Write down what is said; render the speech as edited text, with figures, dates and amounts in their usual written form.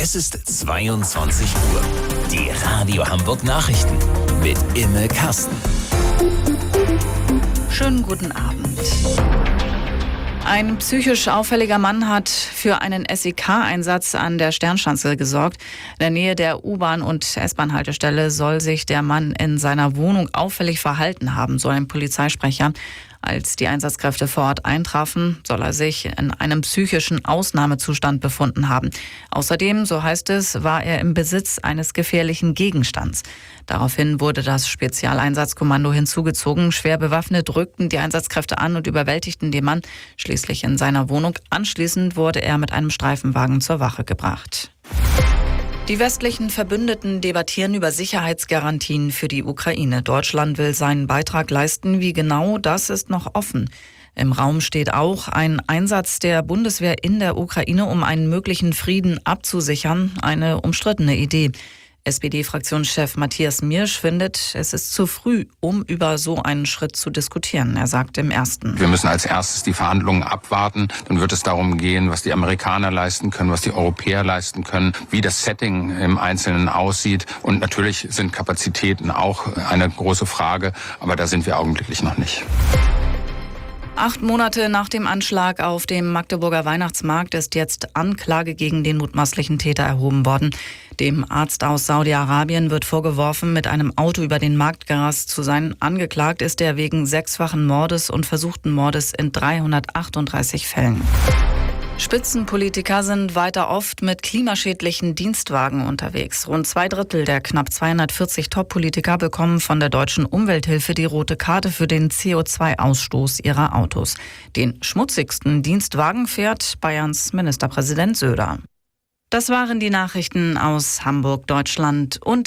Es ist 22 Uhr. Die Radio Hamburg Nachrichten mit Imme Kasten. Schönen guten Abend. Ein psychisch auffälliger Mann hat für einen SEK-Einsatz an der Sternschanze gesorgt. In der Nähe der U-Bahn- und S-Bahn-Haltestelle soll sich der Mann in seiner Wohnung auffällig verhalten haben, so ein Polizeisprecher. Als die Einsatzkräfte vor Ort eintrafen, soll er sich in einem psychischen Ausnahmezustand befunden haben. Außerdem, so heißt es, war er im Besitz eines gefährlichen Gegenstands. Daraufhin wurde das Spezialeinsatzkommando hinzugezogen. Schwer bewaffnet rückten die Einsatzkräfte an und überwältigten den Mann schließlich in seiner Wohnung. Anschließend wurde er mit einem Streifenwagen zur Wache gebracht. Die westlichen Verbündeten debattieren über Sicherheitsgarantien für die Ukraine. Deutschland will seinen Beitrag leisten. Wie genau, das ist noch offen. Im Raum steht auch ein Einsatz der Bundeswehr in der Ukraine, um einen möglichen Frieden abzusichern. Eine umstrittene Idee. SPD-Fraktionschef Matthias Miersch findet, es ist zu früh, um über so einen Schritt zu diskutieren. Er sagt im Ersten: Wir müssen als erstes die Verhandlungen abwarten. Dann wird es darum gehen, was die Amerikaner leisten können, was die Europäer leisten können, wie das Setting im Einzelnen aussieht. Und natürlich sind Kapazitäten auch eine große Frage, aber da sind wir augenblicklich noch nicht. 8 Monate nach dem Anschlag auf dem Magdeburger Weihnachtsmarkt ist jetzt Anklage gegen den mutmaßlichen Täter erhoben worden. Dem Arzt aus Saudi-Arabien wird vorgeworfen, mit einem Auto über den Markt gerast zu sein. Angeklagt ist er wegen 6-fachen Mordes und versuchten Mordes in 338 Fällen. Spitzenpolitiker sind weiter oft mit klimaschädlichen Dienstwagen unterwegs. Rund 2/3 der knapp 240 Top-Politiker bekommen von der Deutschen Umwelthilfe die rote Karte für den CO2-Ausstoß ihrer Autos. Den schmutzigsten Dienstwagen fährt Bayerns Ministerpräsident Söder. Das waren die Nachrichten aus Hamburg, Deutschland und